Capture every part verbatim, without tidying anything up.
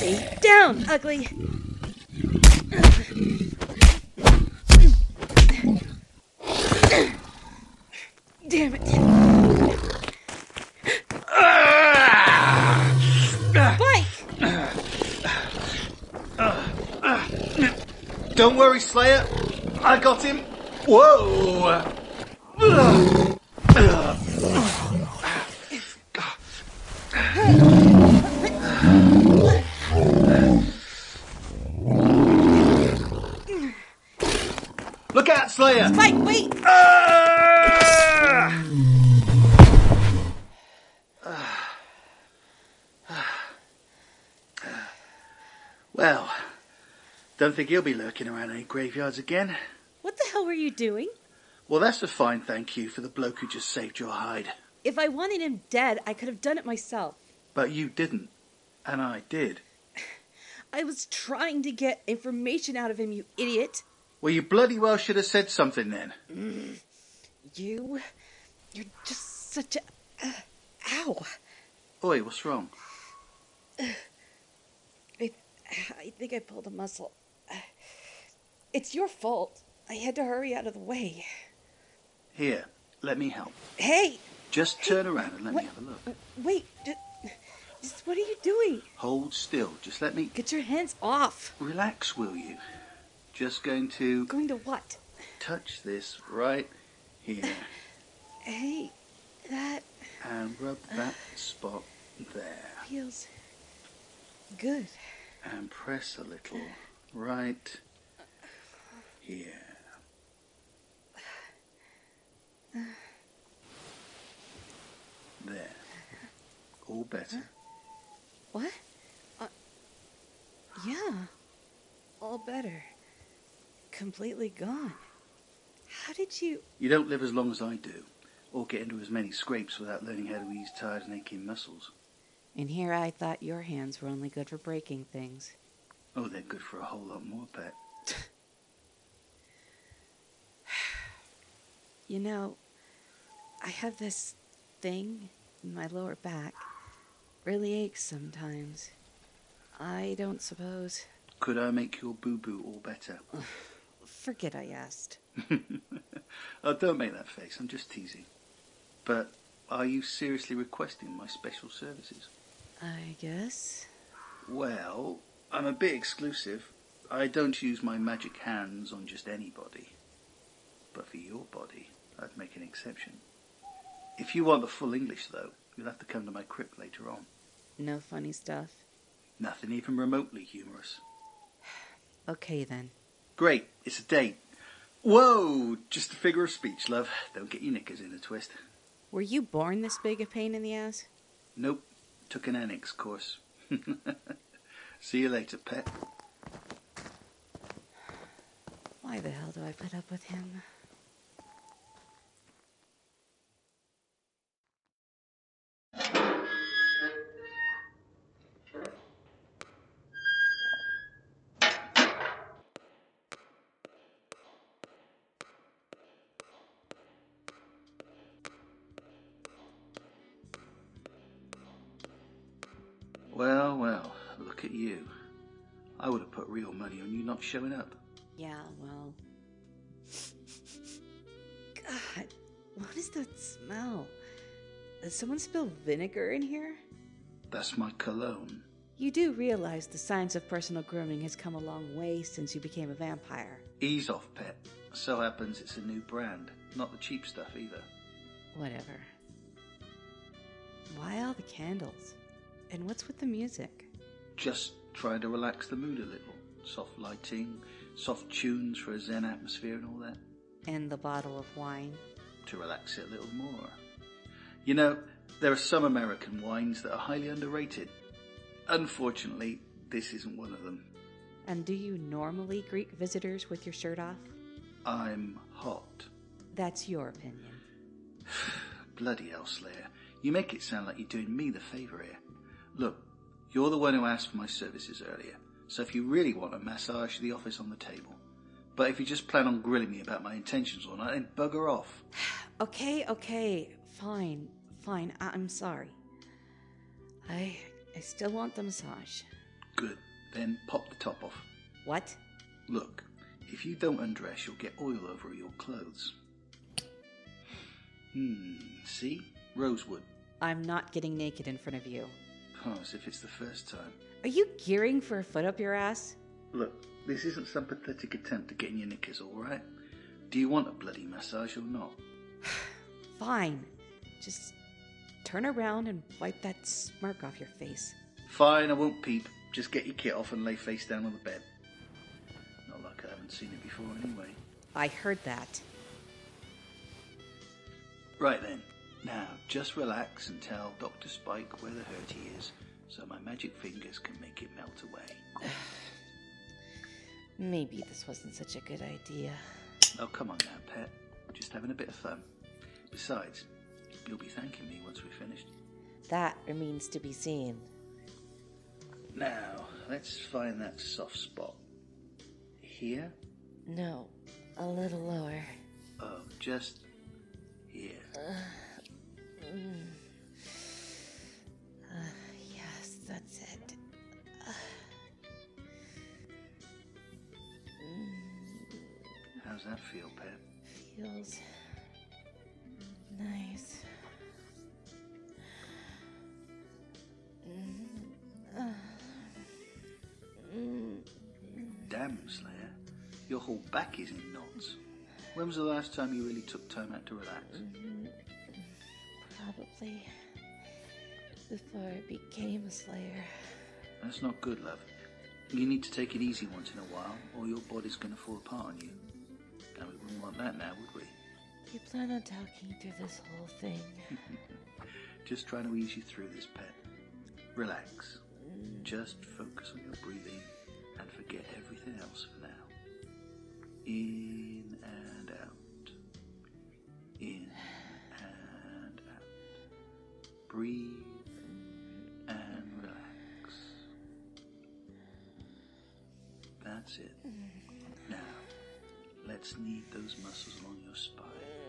Stay down, ugly. Damn it. Spike! Don't worry, Slayer. I got him. Whoa! Look out, Slayer! Spike, wait! Ah! Well, don't think he'll be lurking around any graveyards again. What the hell were you doing? Well, that's a fine thank you for the bloke who just saved your hide. If I wanted him dead, I could have done it myself. But you didn't. And I did. I was trying to get information out of him, you idiot. Well, you bloody well should have said something then. Mm. You... You're just such a... Uh, ow. Oi, what's wrong? Uh, I, I think I pulled a muscle. Uh, it's your fault. I had to hurry out of the way. Here, let me help. Hey! Just turn around and let what? me have a look. Wait, just, just what are you doing? Hold still. Just let me... Get your hands off. Relax, will you? Just going to... Going to what? Touch this right here. Hey, that... And rub that spot there. Feels good. And press a little right here. There. All better. What? Uh, yeah. All better. Completely gone. How did you... You don't live as long as I do, or get into as many scrapes without learning how to ease tired and aching muscles. And here I thought your hands were only good for breaking things. Oh, they're good for a whole lot more, Pet. You know, I have this thing in my lower back. Really aches sometimes. I don't suppose... Could I make your boo-boo all better? Forget I asked. Oh, don't make that face. I'm just teasing. But are you seriously requesting my special services? I guess. Well, I'm a bit exclusive. I don't use my magic hands on just anybody. But for your body, I'd make an exception. If you want the full English, though, you'll have to come to my crypt later on. No funny stuff? Nothing even remotely humorous. Okay, then. Great, it's a date. Whoa, just a figure of speech, love. Don't get your knickers in a twist. Were you born this big a pain in the ass? Nope, took an annex course. See you later, Pet. Why the hell do I put up with him? Well, well, look at you. I would have put real money on you not showing up. Yeah, well... God, what is that smell? Did someone spill vinegar in here? That's my cologne. You do realize the science of personal grooming has come a long way since you became a vampire. Ease off, Pet. So happens it's a new brand. Not the cheap stuff either. Whatever. Why all the candles? And what's with the music? Just trying to relax the mood a little. Soft lighting, soft tunes for a zen atmosphere and all that. And the bottle of wine? To relax it a little more. You know, there are some American wines that are highly underrated. Unfortunately, this isn't one of them. And do you normally greet visitors with your shirt off? I'm hot. That's your opinion. Bloody hell, Slayer. You make it sound like you're doing me the favour here. Look, you're the one who asked for my services earlier, so if you really want a massage, the office on the table. But if you just plan on grilling me about my intentions or not, then bugger off. Okay, okay, fine, fine, I- I'm sorry. I I still want the massage. Good. Then pop the top off. What? Look, if you don't undress, you'll get oil over your clothes. Hmm, see? Rosewood. I'm not getting naked in front of you. Oh, as if it's the first time. Are you gearing for a foot up your ass? Look, this isn't some pathetic attempt to get in your knickers, alright? Do you want a bloody massage or not? Fine. Just turn around and wipe that smirk off your face. Fine, I won't peep. Just get your kit off and lay face down on the bed. Not like I haven't seen it before anyway. I heard that. Right then. Now, just relax and tell Doctor Spike where the hurty is, so my magic fingers can make it melt away. Maybe this wasn't such a good idea. Oh, come on now, pet. Just having a bit of fun. Besides, you'll be thanking me once we're finished. That remains to be seen. Now, let's find that soft spot. Here? No, a little lower. Oh, just here. Uh, mm. uh, yes, that's it. Uh, mm. How's that feel, Pep? Feels nice. Mm. Uh. Mm. Damn, Slayer. Your whole back is in knots. When was the last time you really took time out to relax? Mm-hmm. Probably before I became a Slayer. That's not good, love. You need to take it easy once in a while, or your body's going to fall apart on you. And we wouldn't want that now, would we? You plan on talking through this whole thing? Just trying to ease you through this, pet. Relax. Mm. Just focus on your breathing and forget everything else for now. In and out. In and out. Breathe and relax. That's it. Now, let's knead those muscles along your spine.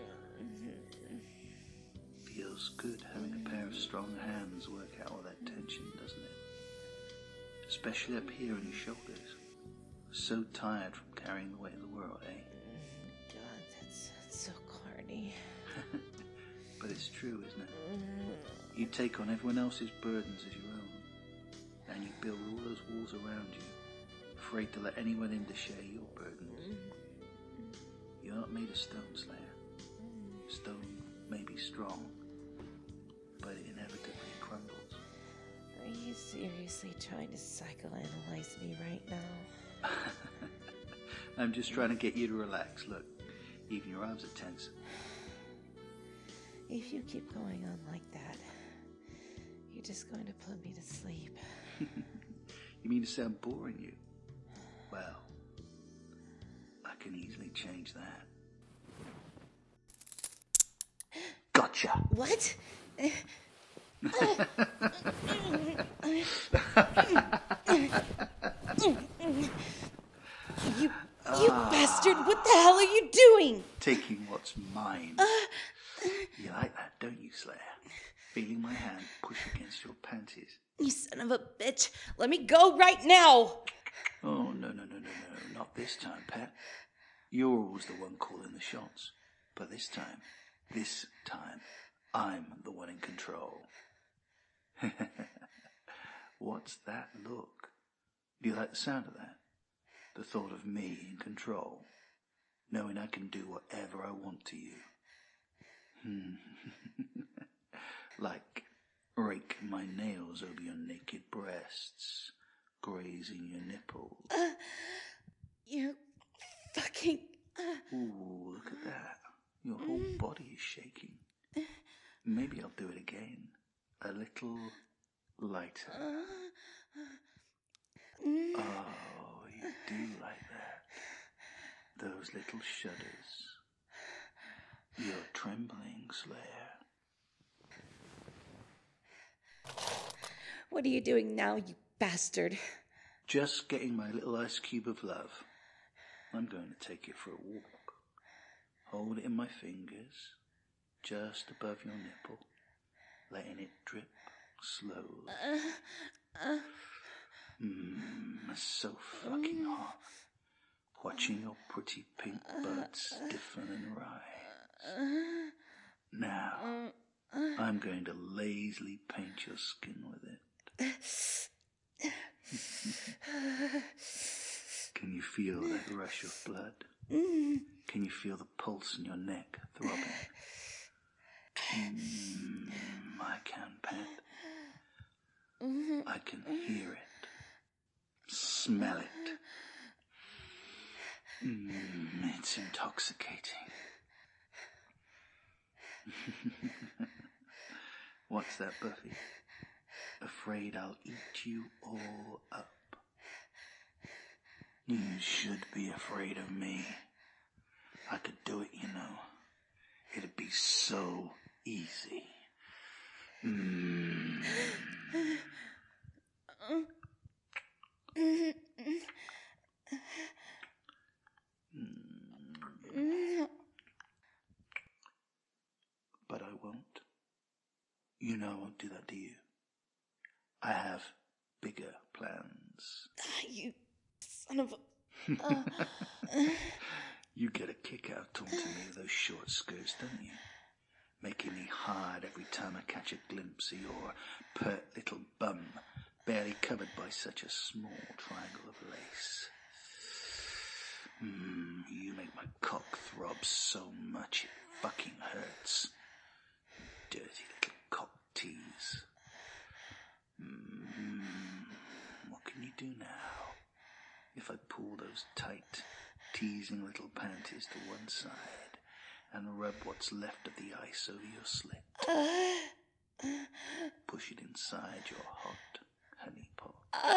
Feels good having a pair of strong hands work out all that tension, doesn't it? Especially up here on your shoulders. So tired from carrying the weight of the world, eh? God, that's, that's so corny. But it's true, isn't it? You take on everyone else's burdens as your own. And you build all those walls around you, afraid to let anyone in to share your burdens. You're not made of stone, Slayer. Stone may be strong, but it inevitably crumbles. Are you seriously trying to psychoanalyze me right now? I'm just trying to get you to relax. Look, even your arms are tense. If you keep going on like that, you're just going to put me to sleep. You mean to say I'm boring you? Well, I can easily change that. Gotcha! What? You, you ah, bastard, what the hell are you doing? Taking what's mine. You like that, don't you, Slayer? Feeling my hand push against your panties. You son of a bitch, let me go right now. Oh, no, no, no, no, no, not this time, pet. You're always the one calling the shots. But this time, this time, I'm the one in control. What's that look? Do you like the sound of that? The thought of me in control, knowing I can do whatever I want to you. Hmm. Like rake my nails over your naked breasts, grazing your nipples. Uh, you fucking... Uh, Ooh, look at that. Your whole body is shaking. Maybe I'll do it again. A little lighter. Oh, you do like that. Those little shudders. You're trembling, Slayer. What are you doing now, you bastard? Just getting my little ice cube of love. I'm going to take it for a walk. Hold it in my fingers, just above your nipple, letting it drip slowly. Uh, uh, Mm. so fucking hot. Watching your pretty pink butt stiffen and rise. Now, I'm going to lazily paint your skin with it. Can you feel that rush of blood? Can you feel the pulse in your neck throbbing? Mm, I can, Pet. I can hear it. Smell it. Mm, it's intoxicating. What's that, Buffy? Afraid I'll eat you all up. You should be afraid of me. I could do it, you know. It'd be so easy. Mm. Mm. But I won't. You know I won't do that to you. I have bigger plans. You son of a... Uh, You get a kick out taunting me with those short skirts, don't you? Making me hard every time I catch a glimpse of your pert little bum, barely covered by such a small triangle of lace. Mm, you make my cock throb so much it fucking hurts. Dirty little cock tease. Mm, what can you do now? If I pull those tight, teasing little panties to one side and rub what's left of the ice over your slit. Push it inside your hot honey pot.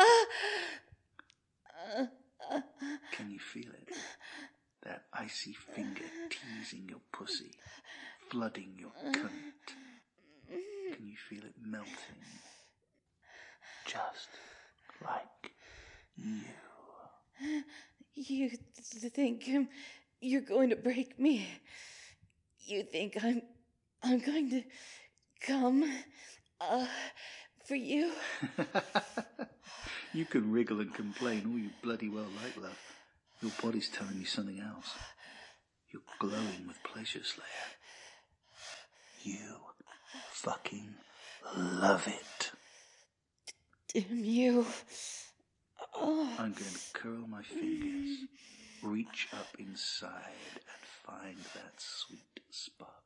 Can you feel it? That icy finger teasing your pussy, flooding your cunt. Can you feel it melting? Just like you. You th- think um, you're going to break me? You think I'm I'm going to come uh, for you? You can wriggle and complain all you bloody well like, love. Your body's telling you something else. You're glowing with pleasure, Slayer. You fucking love it. Damn you. Oh. I'm going to curl my fingers, reach up inside and find that sweet spot.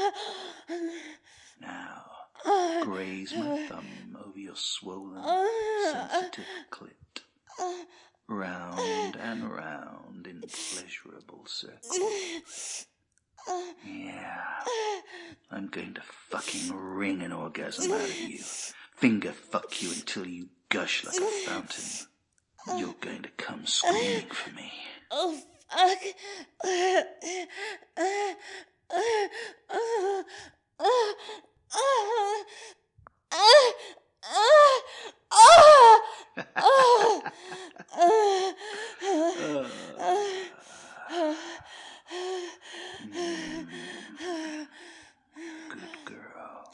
Now, graze my thumb over your swollen, sensitive clit. Round and round in pleasurable circles. Yeah, I'm going to fucking wring an orgasm out of you. Finger fuck you until you gush like a fountain. You're going to come screaming for me. Oh, fuck. Good girl.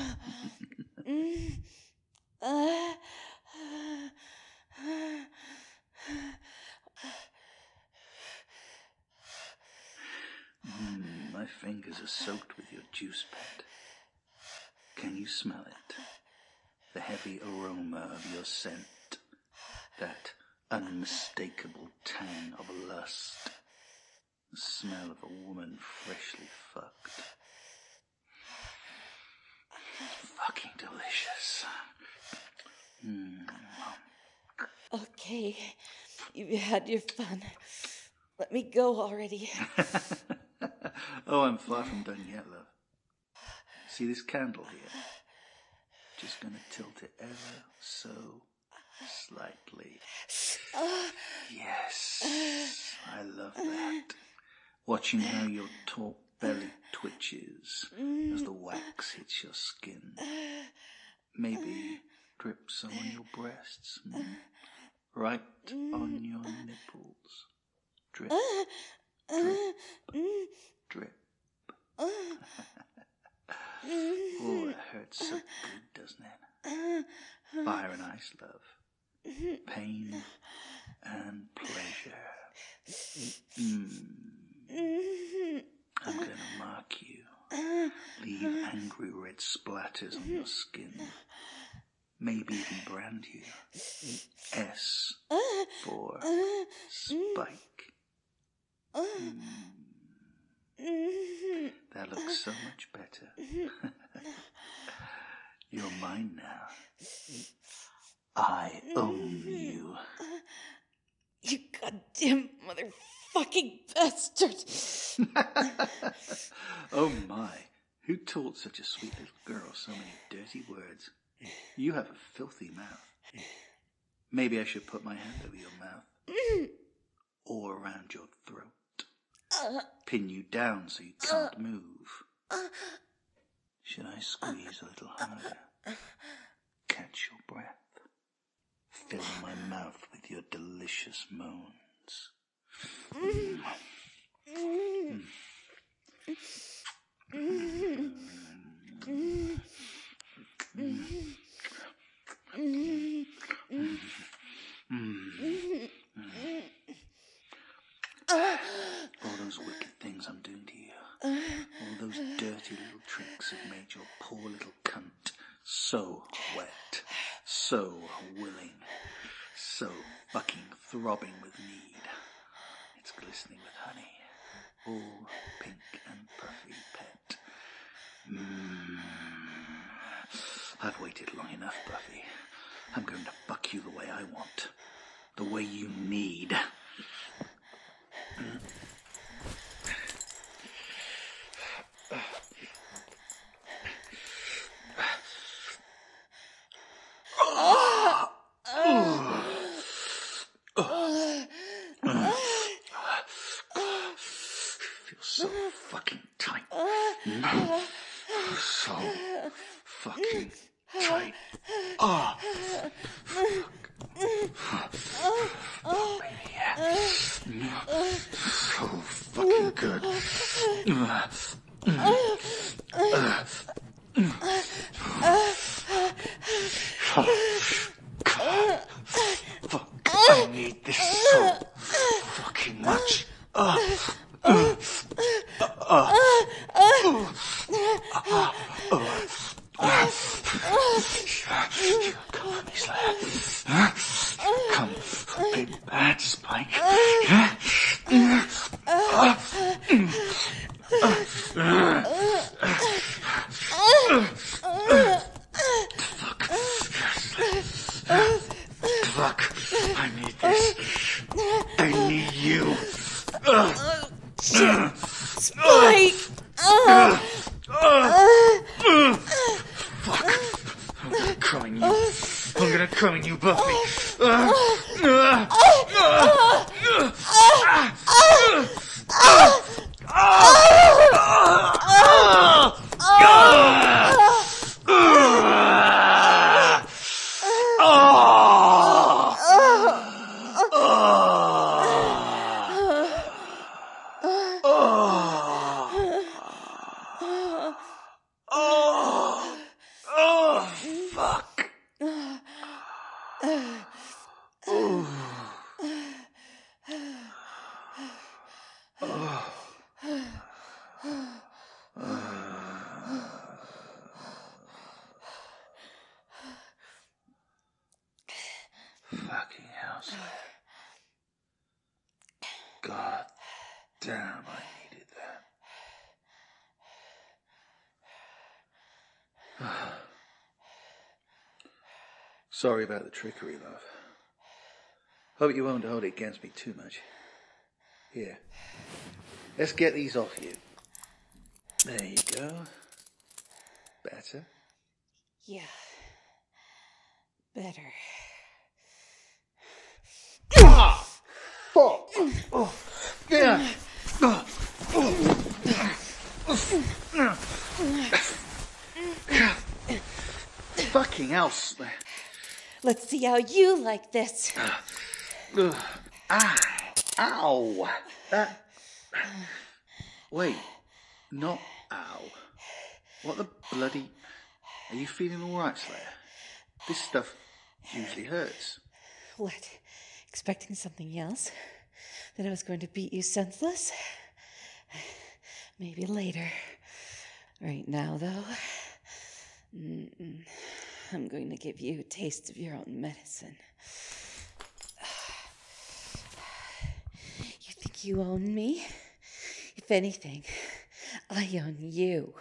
Mm, my fingers are soaked with your juice, Pet. Can you smell it? The heavy aroma of your scent. That unmistakable tang of lust. The smell of a woman freshly fucked. Fucking delicious. Mm. Okay, you've had your fun. Let me go already. Oh, I'm far from done yet, love. See this candle here? Just gonna tilt it ever so slightly. Yes, I love that. Watching how your taut belly twitches as the wax hits your skin. Maybe drip some on your breasts. Mm? Right on your nipples. Drip, drip, drip. Oh, it hurts so good, doesn't it? Fire and ice, love. pain and pleasure. Mm. I'm going to mark you. Leave angry red splatters on your skin. Maybe even brand you. S for Spike. Mm. That looks so much better. You're mine now. I own you. You goddamn motherfucking bastard. Oh my, who taught such a sweet little girl so many dirty words? You have a filthy mouth. Maybe I should put my hand over your mouth. Or around your throat. Pin you down so you can't move. Should I squeeze a little harder? Catch your breath. Fill my mouth with your delicious moans. Mm. Mm. Mm. Mm. Mm. All those wicked things I'm doing to you. All those dirty little tricks have made your poor little cunt so wet, so willing, so fucking throbbing with need. It's glistening with honey, all pink and puffy, pet. Mm. I've waited long enough, Buffy. I'm going to fuck you the way I want, the way you need. Mm. So fucking tight. So fucking tight. Oh, fuck. Oh, baby, yeah. So fucking good. God. Fuck. I need this so fucking much. Uh, uh, uh, uh, Come for me, Slayer. Come, big bad Spike. Fuck. I need this. I need you. Oh, shit. Spike! Uh, Fuck. I'm gonna come in you. I'm gonna come in you, Buffy. Uh, uh, uh, Fucking hell, Slayer. God damn, I needed that. Sorry about the trickery, love. Hope you won't hold it against me too much. Here, let's get these off you. There you go. Better? yeah. Better. Ah! Fuck! Oh. Yeah. Oh. Oh. Fucking hell. Let's see how you like this. Uh, ah, ow. That. Wait, not ow. What the bloody. Are you feeling alright, Slayer? This stuff usually hurts. What? Expecting something else? That I was going to beat you senseless? Maybe later. Right now, though, mm-mm. I'm going to give you a taste of your own medicine. You think you own me? If anything, I own you.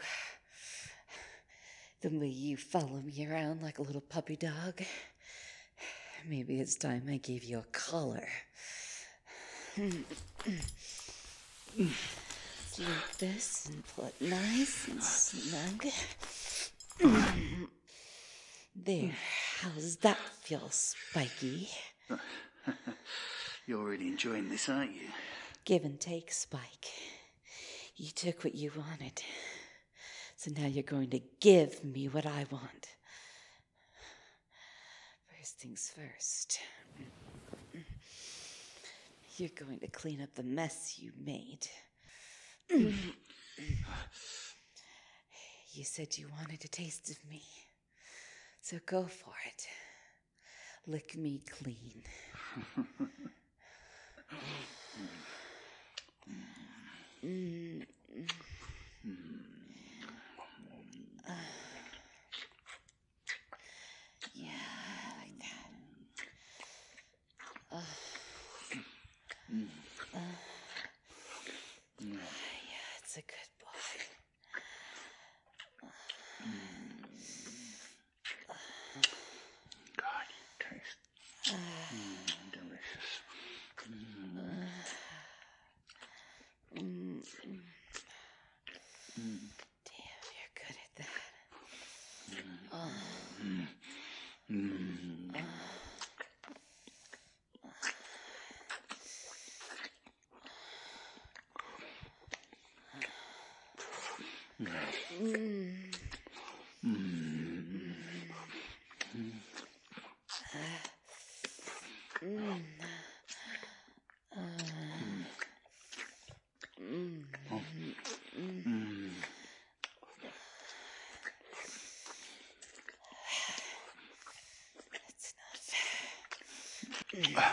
The way you follow me around like a little puppy dog. Maybe it's time I gave you a collar. Like this and pull it nice and snug. There, how does that feel, Spiky? You're really enjoying this, aren't you? Give and take, Spike. You took what you wanted. So now you're going to give me what I want. First things first. You're going to clean up the mess you made. You said you wanted a taste of me. So go for it. Lick me clean. mm. uh, yeah, like that. Uh, uh, yeah, it's a good boy. God, you taste mm, delicious. Mm. Mm. Mm. Damn, you're good at that. Mm. Oh. Mm. Mm. Oh. Mm. Mm. Mm. Uh. Mm. Mm. That's enough.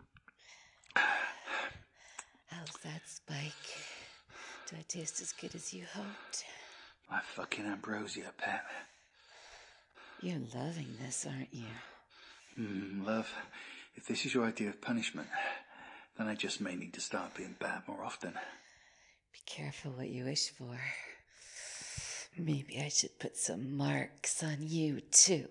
How's that, Spike? Do I taste as good as you hoped? My fucking ambrosia, pet. You're loving this, aren't you? Mm, love, if this is your idea of punishment, then I just may need to start being bad more often. Be careful what you wish for. Maybe I should put some marks on you, too.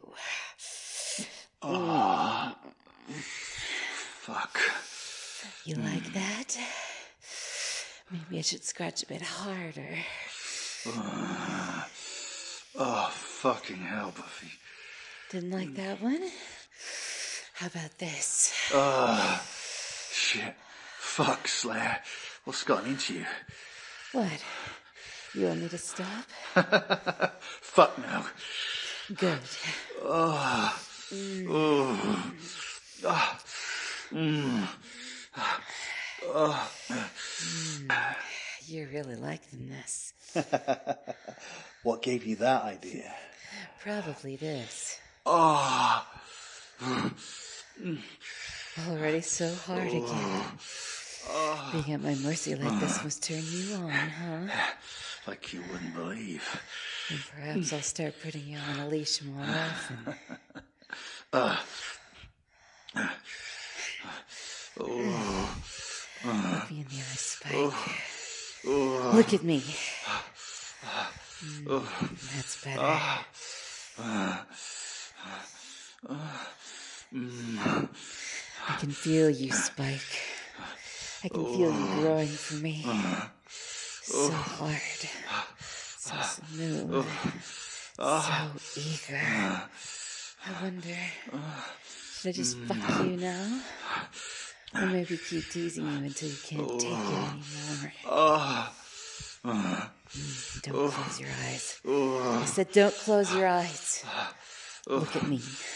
Oh, mm. Fuck. You mm. like that? Maybe I should scratch a bit harder. Uh, oh, fucking hell, Buffy. Didn't like that one? How about this? Oh, shit. Fuck, Slayer. What's gotten into you? What? You want me to stop? Fuck no. Good. Oh. Mm. Oh. Oh. Mm. Oh. Mm. You're really liking this. What gave you that idea? Probably this. Oh. Already so hard oh. again. Oh. Being at my mercy like this must turn you on, huh? Like you wouldn't believe. And perhaps I'll start putting you on a leash more often. Uh. Oh. Look me in the eye, Spike. Oh. Oh. Look at me. Mm, that's better. I can feel you, Spike. I can feel you growing for me. So hard. So smooth. So eager. I wonder, should I just fuck you now? Or maybe keep teasing you until you can't take it anymore? Mm, don't close your eyes. I said don't close your eyes. Look at me.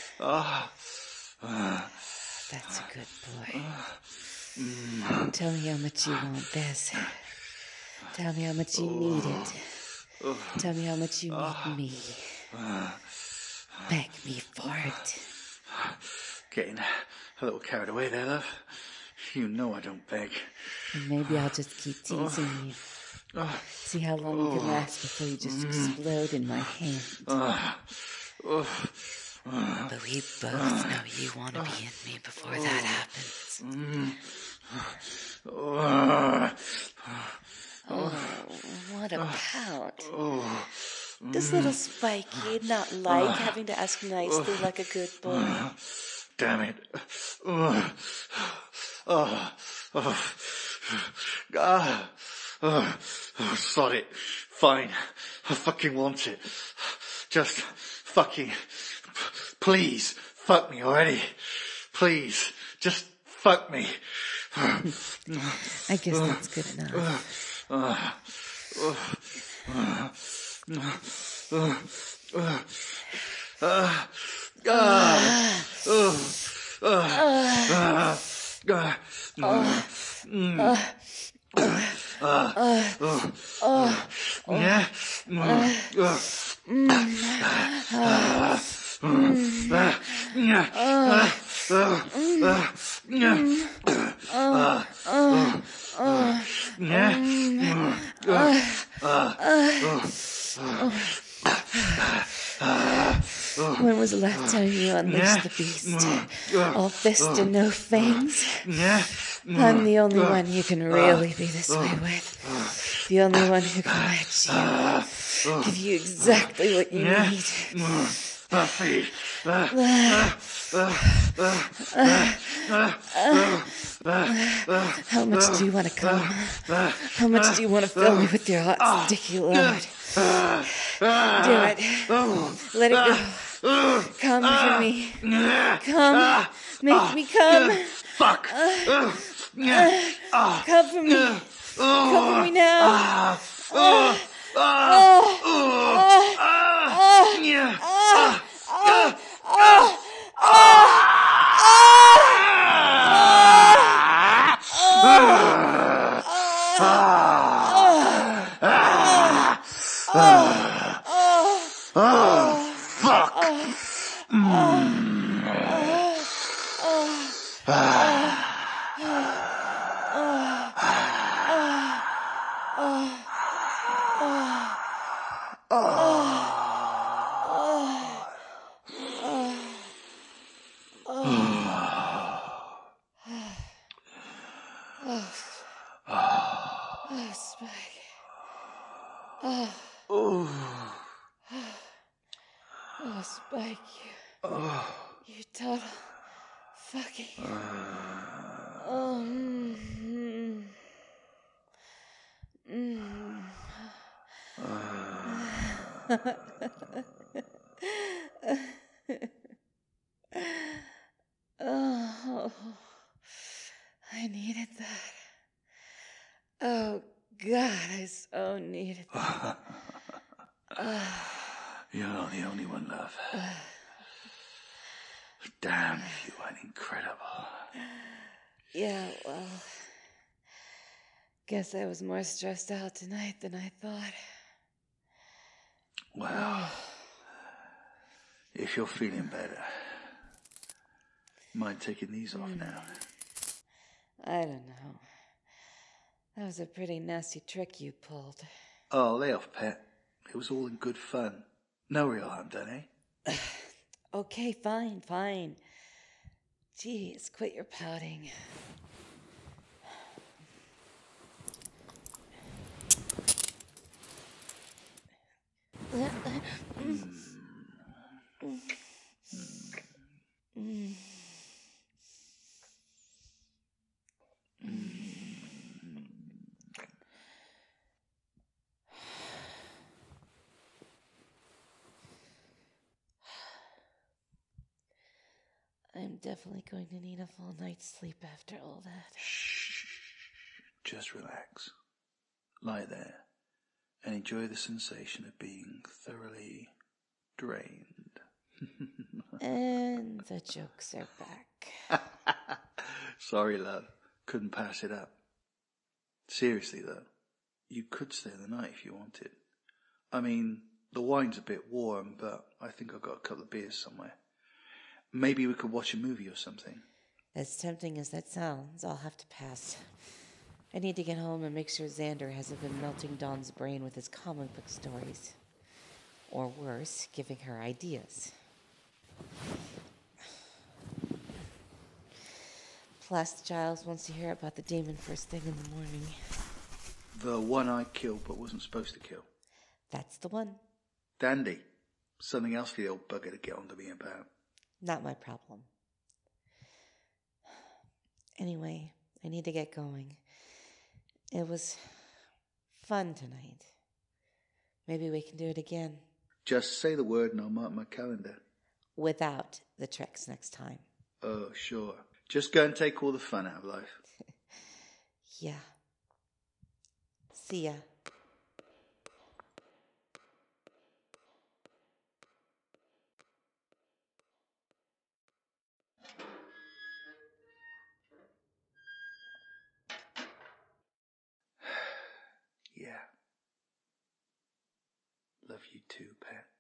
That's a good boy. Tell me how much you want this. Tell me how much you need it. Tell me how much you need me. Beg me for it. Getting a little carried away there, love. You know I don't beg. And maybe I'll just keep teasing you. See how long you can last before you just explode in my hand. But we both know you want to be in me before that happens. Oh, what a pout. This little Spike, he'd not like having to ask nicely like a good boy. Damn it. Oh, oh, oh, God. Oh, oh, sod it. Fine. I fucking want it. Just fucking, please, fuck me already. Please, just fuck me. I guess that's good enough. Uh, uh, uh, uh, uh, uh, God. Oh, uh, uh, uh, uh, mm. Uh, uh, uh, yeah. Uh, uh, When was the last time you unleashed the beast? All fist and no fangs? I'm the only one you can really be this way with. The only one who can let you. Give you exactly what you need. Buffy. How much do you want to come? How much do you want to fill me with your hot, sticky load? Do it. Let it go. Come for me. Come. Make me come. Fuck. Come for me. Come for me now. Oh. Oh. Oh. Yeah. Oh. Oh. Oh. Oh. Oh, fuck. Oh, Spike. Oh. Oh, Spike, you. You total fucking. Oh. Mm. Mm. Oh. I needed that. Oh, God, I so needed that. uh, You're not the only one, love. Damn, you are incredible. Yeah, well, guess I was more stressed out tonight than I thought. Well, if you're feeling better, mind taking these off mm. now? I don't know. That was a pretty nasty trick you pulled. Oh, lay off, pet. It was all in good fun. No real harm done, eh? Okay, fine, fine. Jeez, quit your pouting. I'm definitely going to need a full night's sleep after all that. Shh. Just relax. Lie there and enjoy the sensation of being thoroughly drained. And the jokes are back. Sorry, love. Couldn't pass it up. Seriously, though, you could stay the night if you wanted. I mean, the wine's a bit warm, but I think I've got a couple of beers somewhere. Maybe we could watch a movie or something. As tempting as that sounds, I'll have to pass. I need to get home and make sure Xander hasn't been melting Dawn's brain with his comic book stories. Or worse, giving her ideas. Plus, Giles wants to hear about the demon first thing in the morning. The one I killed but wasn't supposed to kill. That's the one. Dandy. Something else for the old bugger to get onto me about. Not my problem. Anyway, I need to get going. It was fun tonight. Maybe we can do it again. Just say the word and I'll mark my calendar. Without the tricks next time. Oh, sure. Just go and take all the fun out of life. Yeah. See ya. Yeah. Love you too, pet.